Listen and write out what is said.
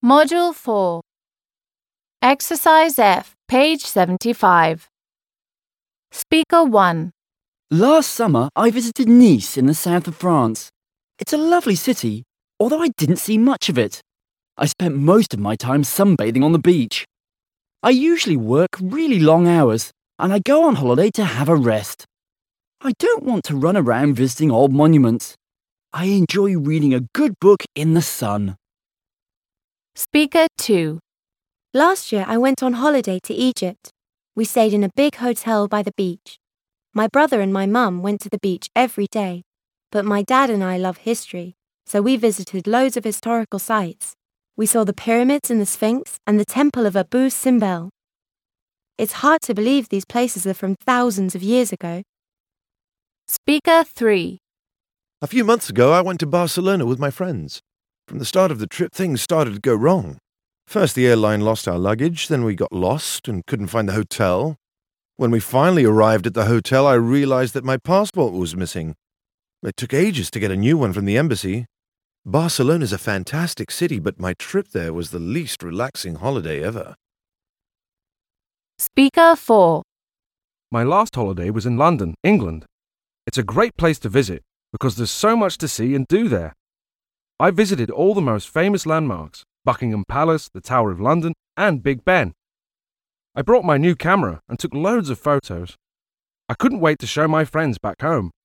Module 4. Exercise F, page 75. Speaker 1. Last summer, I visited Nice in the south of France. It's a lovely city, although I didn't see much of it. I spent most of my time sunbathing on the beach. I usually work really long hours, and I go on holiday to have a rest. I don't want to run around visiting old monuments. I enjoy reading a good book in the sun. Speaker 2. Last year I went on holiday to Egypt. We stayed in a big hotel by the beach. My brother and my mum went to the beach every day, but my dad and I love history, so we visited loads of historical sites. We saw the pyramids and the Sphinx and the temple of Abu Simbel. It's hard to believe these places are from thousands of years ago. Speaker 3. A few months ago, I went to Barcelona with my friends. From the start of the trip, things started to go wrong. First, the airline lost our luggage, then we got lost and couldn't find the hotel. When we finally arrived at the hotel, I realized that my passport was missing. It took ages to get a new one from the embassy. Barcelona's a fantastic city, but my trip there was the least relaxing holiday ever. Speaker 4. My last holiday was in London, England. It's a great place to visit because there's so much to see and do there. I visited all the most famous landmarks, Buckingham Palace, the Tower of London, and Big Ben. I brought my new camera and took loads of photos. I couldn't wait to show my friends back home.